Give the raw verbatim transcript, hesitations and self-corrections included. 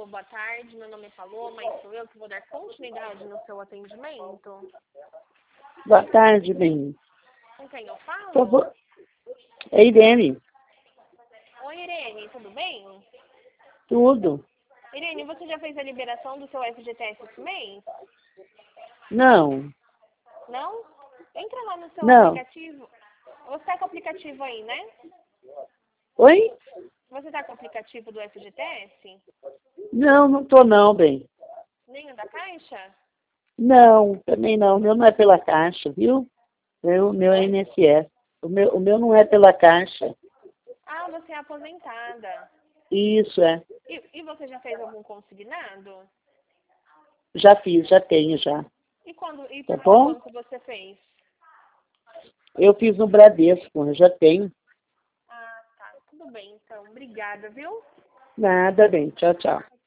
boa tarde. Meu nome é Paloma e sou eu que vou dar continuidade no seu atendimento. Boa tarde, bem. Com quem eu falo? Por favor. É Irene. Oi, Irene, tudo bem? Tudo. Irene, você já fez a liberação do seu F G T S esse mês? Não. Não? Entra lá no seu Não. aplicativo. Você está com o aplicativo aí, né? Oi? Você está com o aplicativo do F G T S? Não, não tô não, bem. Nem o da Caixa? Não, também não. O meu não é pela Caixa, viu? O meu é I N S S. O meu, o meu não é pela Caixa. Ah, você é aposentada. Isso, é. E, e você já fez algum consignado? Já fiz, já tenho, já. E, quando, e Tá por qual bom? banco você fez? Eu fiz no Bradesco, eu já tenho. Ah, tá. Tudo bem, então. Obrigada, viu? Nada, bem. Tchau, tchau.